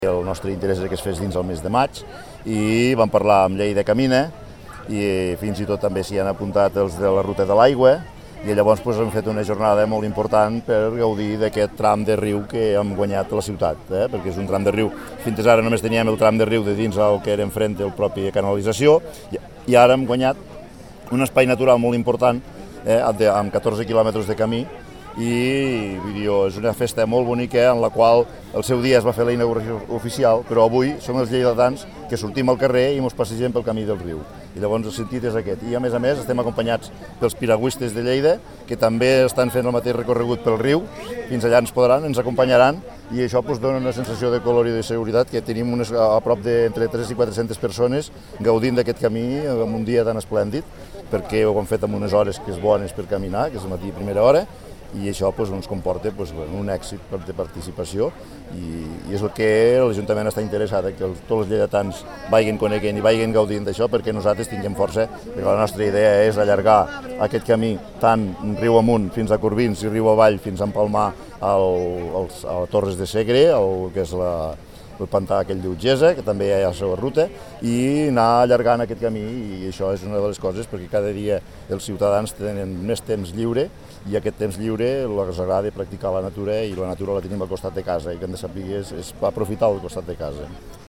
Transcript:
El nostre interès és que es fes dins el mes de maig i vam parlar amb Lleida Camina i fins i tot també s'hi han apuntat els de la Ruta de l'Aigua i llavors hem fet una jornada molt important per gaudir d'aquest tram de riu que hem guanyat a la ciutat, perquè és un tram de riu. Fins ara només teníem el tram de riu de dins el que era enfront del propi canalització i ara hem guanyat un espai natural molt important amb 14 quilòmetres de camí i és una festa molt bonica en la qual el seu dia es va fer la inauguració oficial, però avui som els lleidatans que sortim al carrer i ens passegem pel camí del riu. I llavors el sentit és aquest. I a més estem acompanyats pels piragüistes de Lleida, que també estan fent el mateix recorregut pel riu, fins allà ens acompanyaran i això dona una sensació de color i de seguretat que tenim a prop d'entre 300 i 400 persones gaudint d'aquest camí en un dia tan esplèndid, perquè ho hem fet en unes hores que és bones per caminar, que és el matí a primera hora, i això ens comporta un èxit de participació i és el que l'Ajuntament està interessat, que tots els lleidatans vagin coneguent i vagin gaudint d'això perquè nosaltres tinguem força, perquè la nostra idea és allargar aquest camí tant riu amunt fins a Corbins i riu avall fins a empalmar a Torres de Segre, que és el pantà aquell d'Utgesa, que també hi ha la seva ruta, i anar allargant aquest camí, i això és una de les coses, perquè cada dia els ciutadans tenen més temps lliure, i aquest temps lliure els agrada practicar la natura, i la natura la tenim al costat de casa, i que hem de saber és aprofitar el costat de casa.